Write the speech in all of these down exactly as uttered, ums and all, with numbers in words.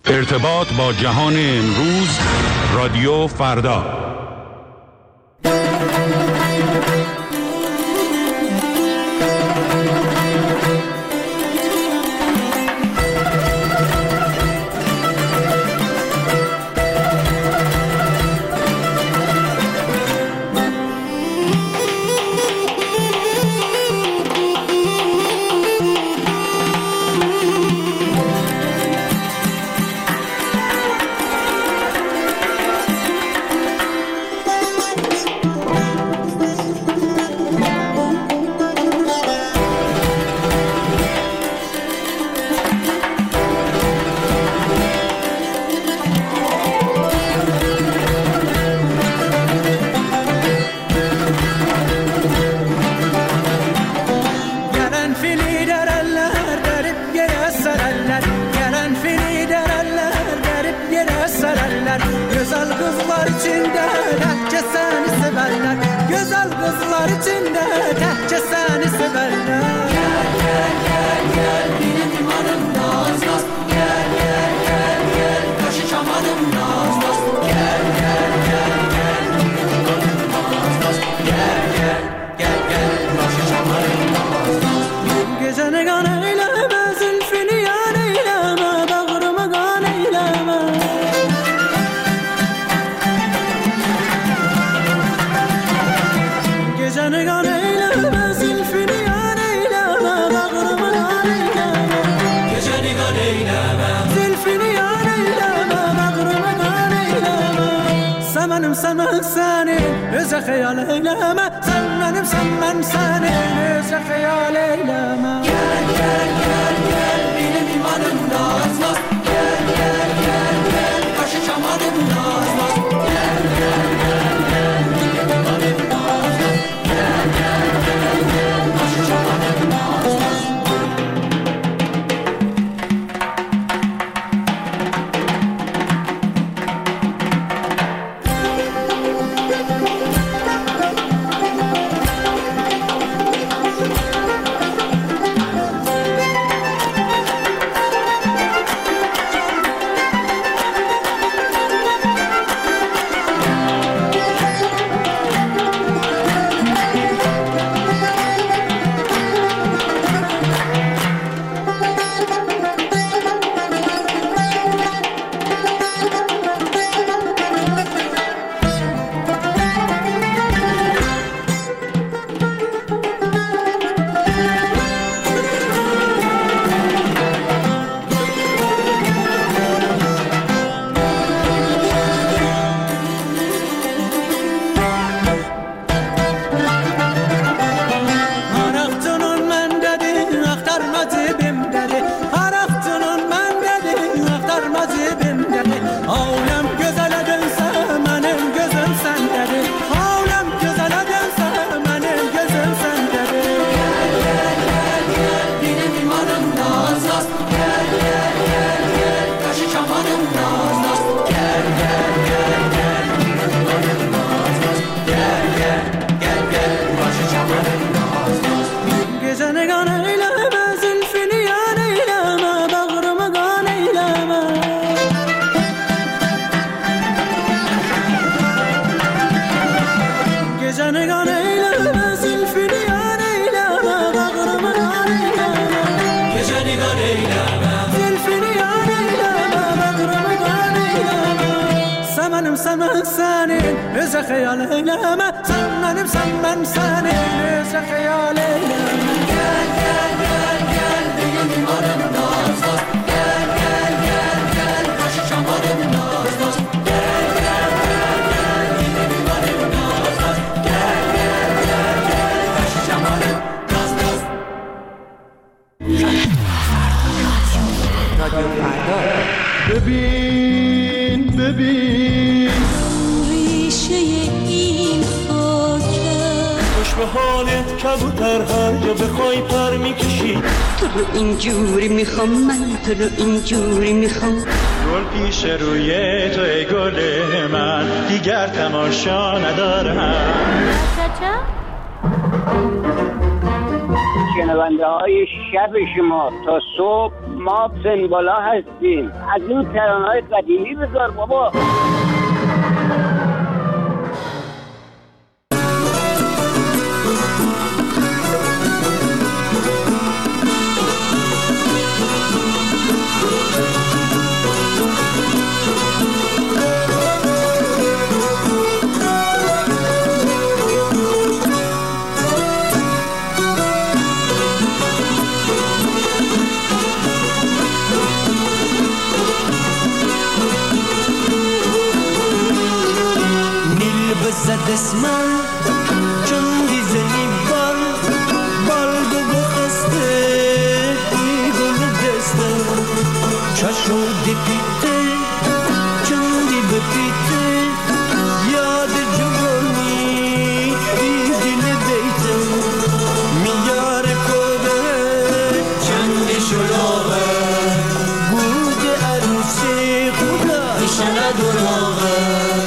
ارتباط با جهان امروز، رادیو فردا. ببین ببین ریشه این خاکه خوش به حالت کبوتر هر جا بخوای پر میکشی تو رو اینجوری میخوام من تو رو اینجوری میخوام گل پیش روی تو ای گل من دیگر تماشا ندارم شنونده های شب شما تا صبح ما سنبالا هستیم. از این ترانه‌های قدیمی بذار بابا. دسمال چون دیزنی بال بال دو بخسته دی گل دسته چشم دی پیته چون دی بپیته یاد جوانی دی دل دیته میار کده چند شلوغه بود عروسی خدا ایشالا دروغه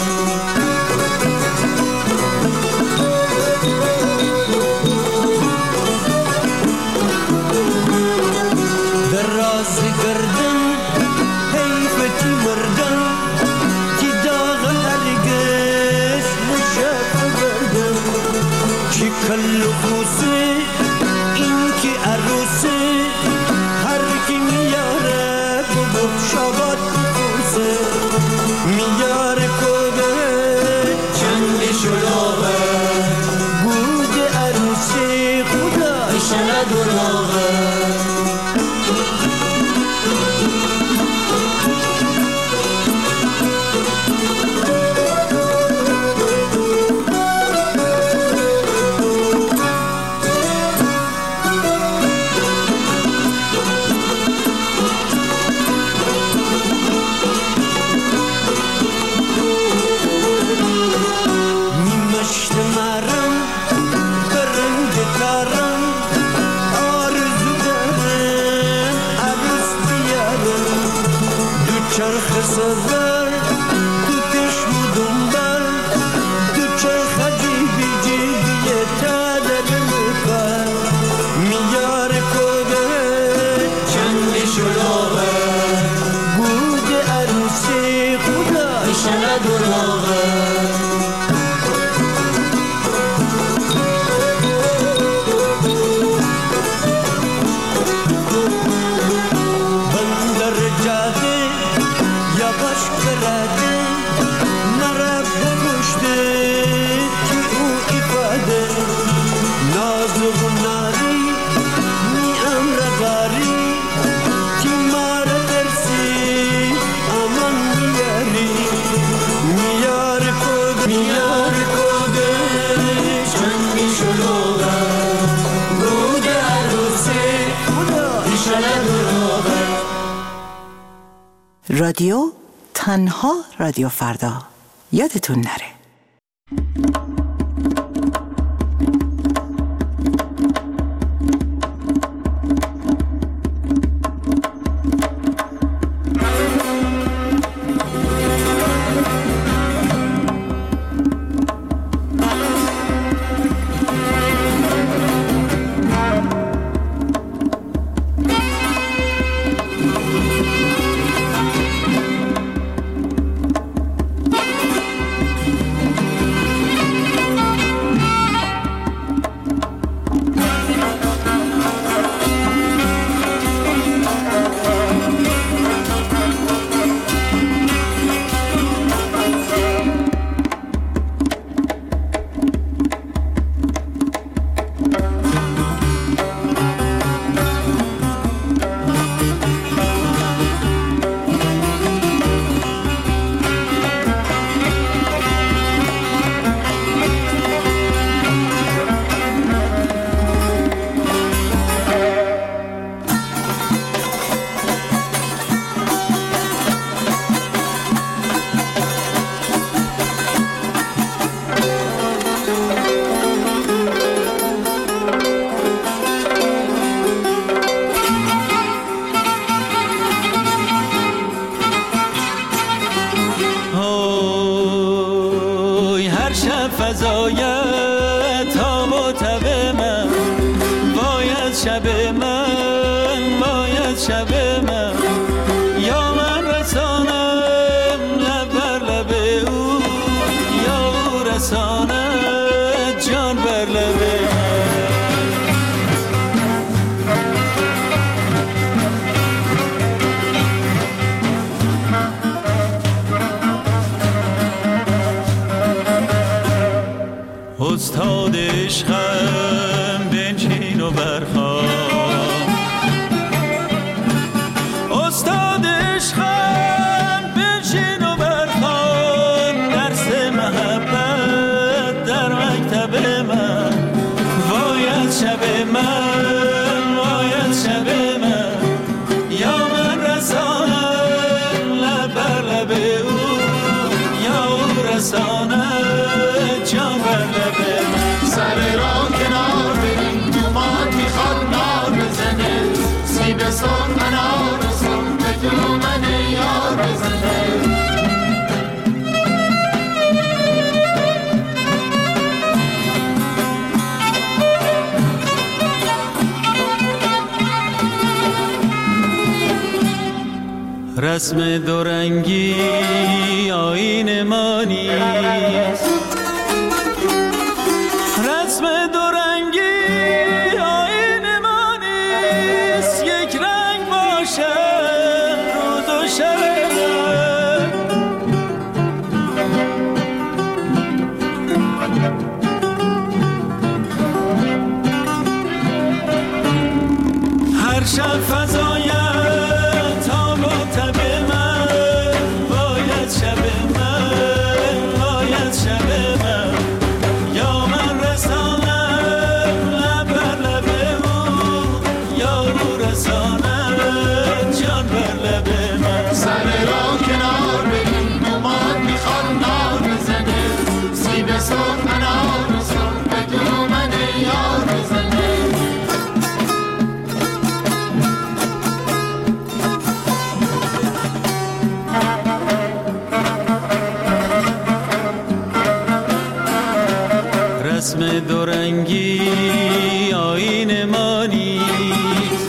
رادیو تنها رادیو فردا، یادتون نره. فضایت تاب و تب من باید شب من باید شب من رساند جان بر لب من. سر را کنار بریم دومات میخواد نار بزنه، سیب سرخ انار سرخ به دومن یار بزنه. رسم دورنگی آیین ما نیست، رسم دورنگی آیین ما نیست، یک رنگ باشه روز و شب هر شب فضای رسم دورنگی آیین ما نیست،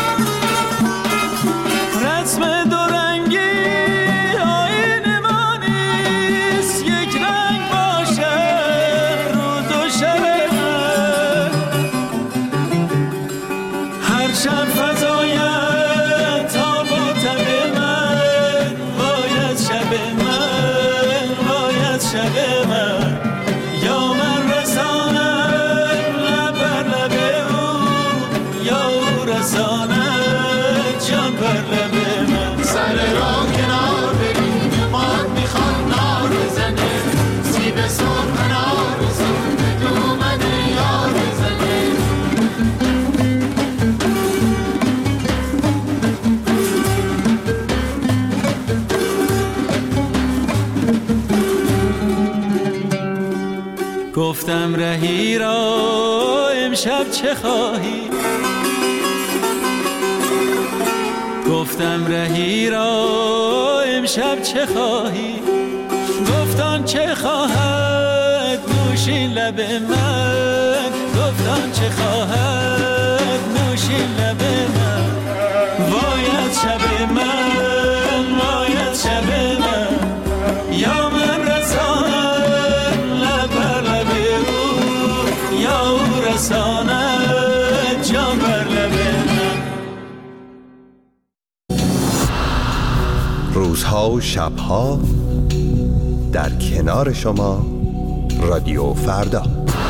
رسم دورنگی آیین ما نیست، یک رنگ باشه روز و شب من. هر شب فضای تاب و تب من، باید شب من، باید شب من. یا من جان بر لب من. سر را کنار بریم دومات میخواد نار بزنه، سیب سرخ انار سرخ به دومن یار بزنه. گفتم رهی را امشب چه خواهی، گفتم رهی را امشب چه خواهی، گفتم چه خواهد نوشین لب من، گفتم چه خواهد نوشین لب من. باید شب من، باید شب من، یا من رساند لب بر لب او، یا او رساند جان بر لب من. روزها و شبها در کنار شما رادیو فردا.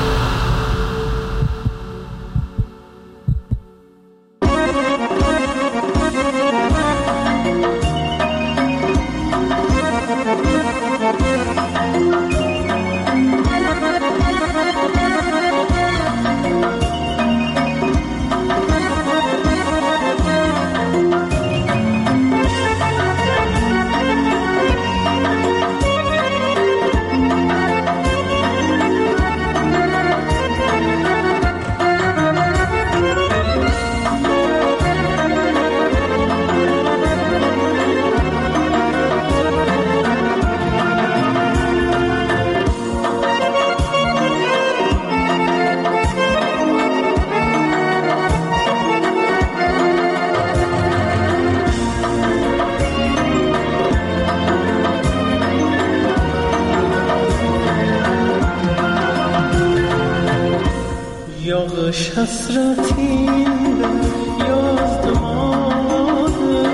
یاغش حسرتی یازد ماده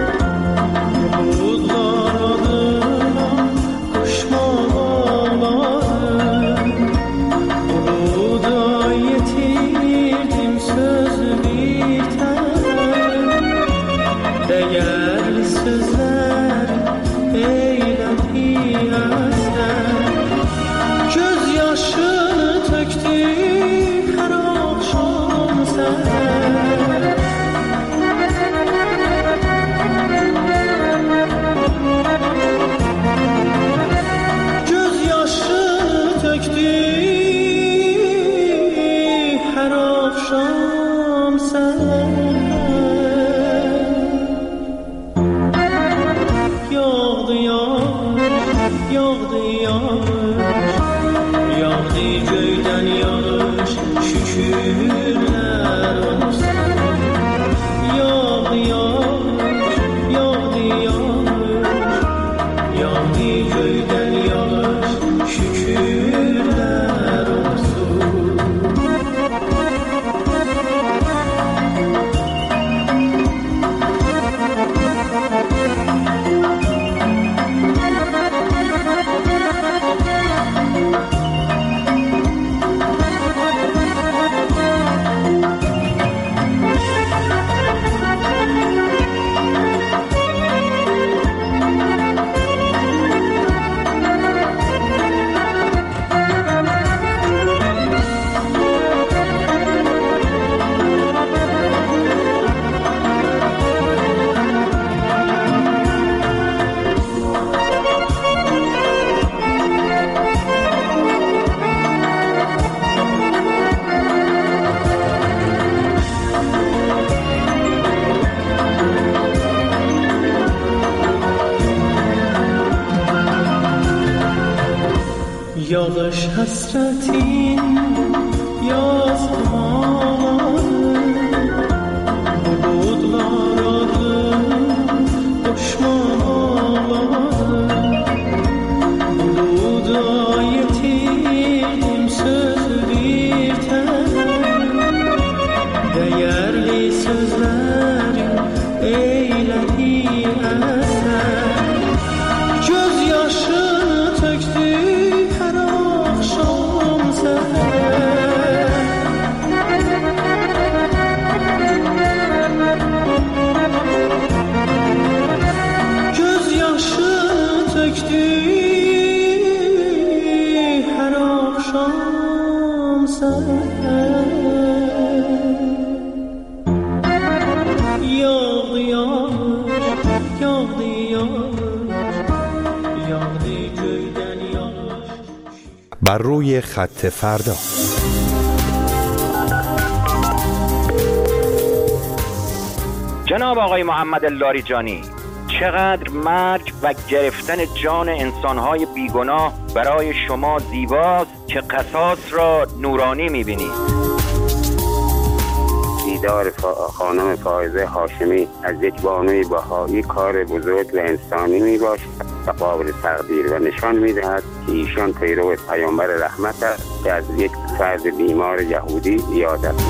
بود دارده کشمان آماده بود آیتی دیم söz biter değerli sözler eylemi azden gözyaşını töktü her akşam sen göz yağdı yağış, yağdı göyden yağış, şükürler olsun. Yağdı yağış, yağdı yağış, yağdı göyden yağış, şükürler olsun. Yağış hasretin yazdım ağladım, bulutlar adım koşmam ağladım. Buluda yetirdim söz bir tel, değerli sözlerim eyledi eser. Gözyaşını töktü her akşam seher. Gözyaşını töktü her akşam seher. Yağdı yağış, yağdı yağış, yağdı köyden yağış. بر روی خط فردا. جناب آقای محمد لاریجانی، چقدر مرگ و گرفتن جان انسانهای بیگناه برای شما زیباست که قصاص را نورانی می‌بینید. دیدار خانم فائزه هاشمی از یک بانوی بهایی کار بزرگ و انسانی می باشد و قابل تقدیر و نشان می دهد که ایشان پیرو پیامبر رحمت است که از یک فرد بیمار یهودی یاد است.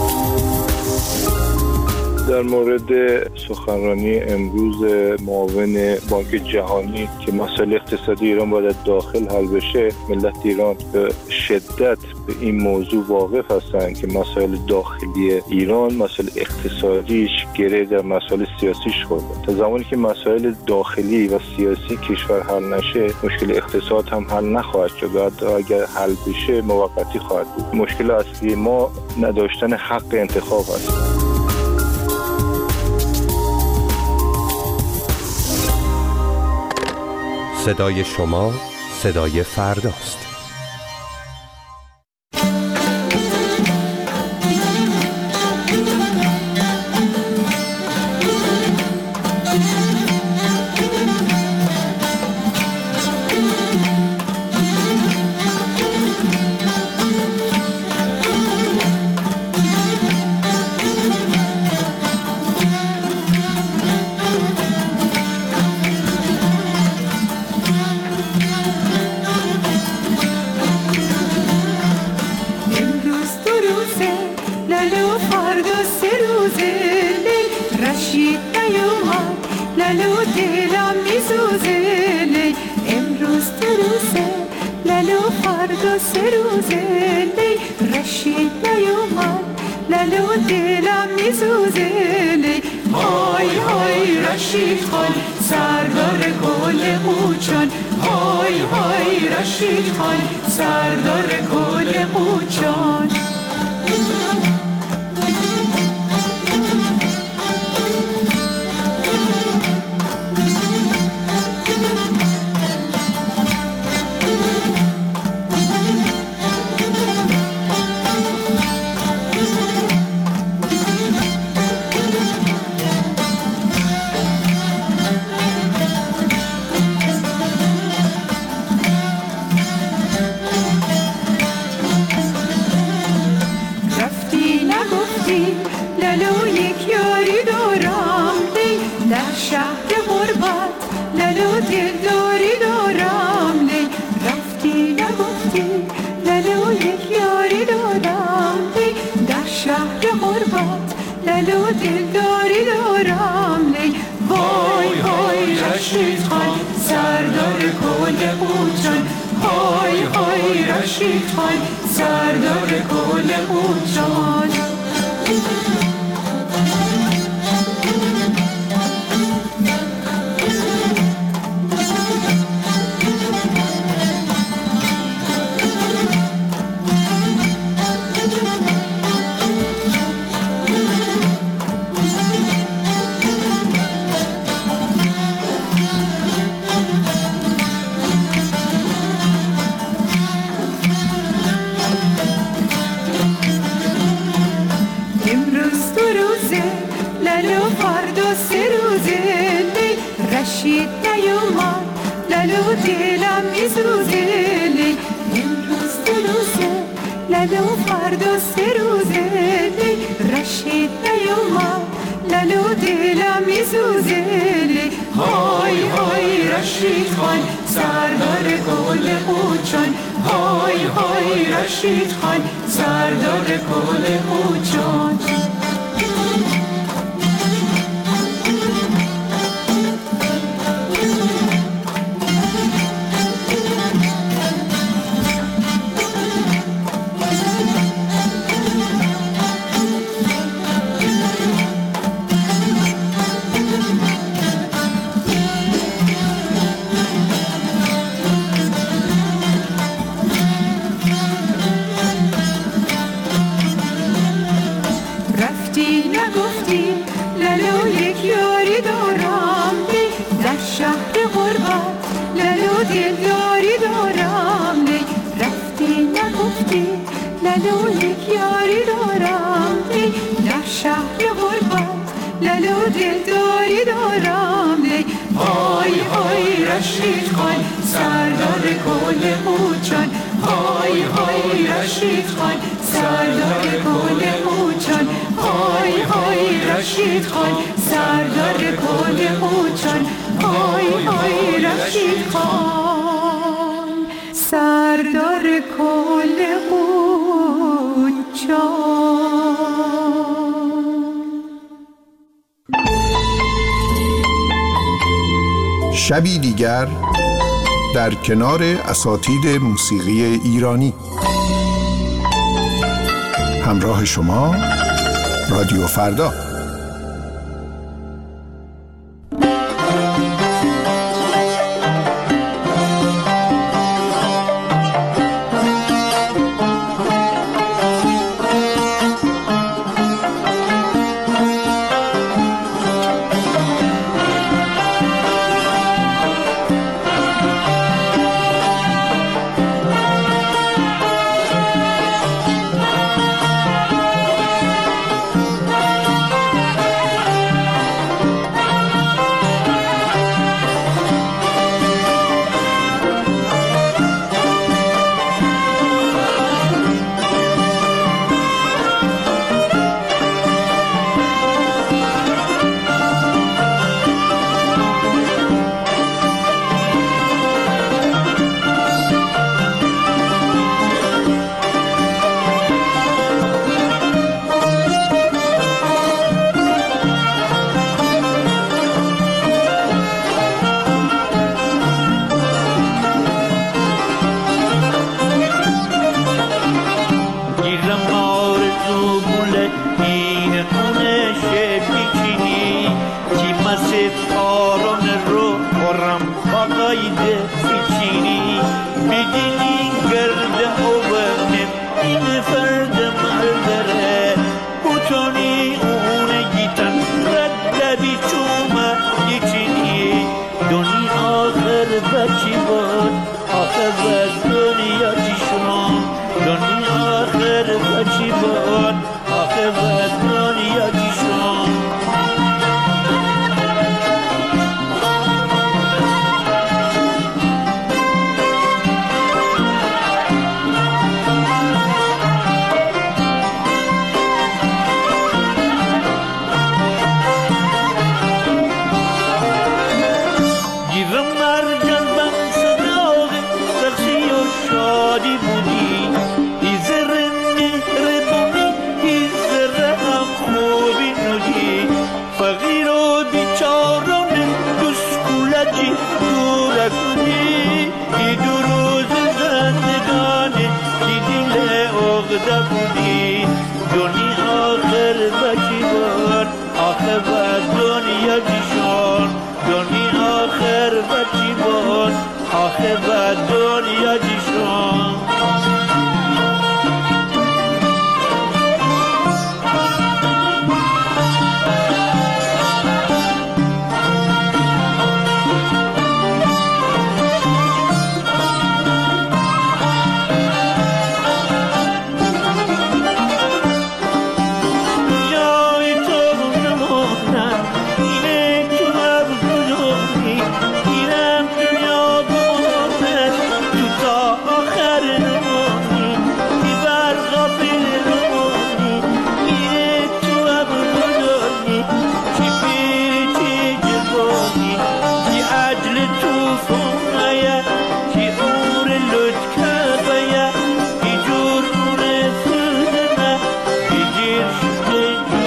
در مورد سخنرانی امروز معاون بانک جهانی که مسائل اقتصادی ایران باید داخل حل بشه، ملت ایران به شدت به این موضوع واقف هستند که مسائل داخلی ایران، مسائل اقتصادیش گره در مسائل سیاسیش خورده. تا زمانی که مسائل داخلی و سیاسی کشور حل نشه، مشکل اقتصاد هم حل نخواهد شد و اگر حل بشه موقتی خواهد بود. مشکل اصلی ما نداشتن حق انتخاب است. صدای شما صدای فرداست. شهر غربت لل و دل داری دارم لی رفتی نگفتی لل و یک یاری دارم لی در شهر غربت لل و دل داری دارم لی وای های رشید خان سردار کل قوچان های های رشید خان سردار کل قوچان رشید نیومد لالو دلم میسوزه لی امروز دو روزه لالو فردا سه روزه لی رشید نیومد لالو دلم میسوزه لی های های رشید خان سردار کل قوچان های های رشید خان سردار کل قوچان لالو یک یاری دارم لی در شهر غربت لالو دل داری دارم لی های های رشید خان سردار کل قوچان های های رشید خان سردار کل قوچان های های رشید خان سردار کل قوچان های های رشید خان سردار کل شبی دیگر در کنار اساتید موسیقی ایرانی همراه شما رادیو فردا. و جیبان آخه بر دنیا دیشان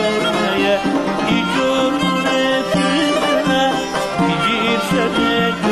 Shut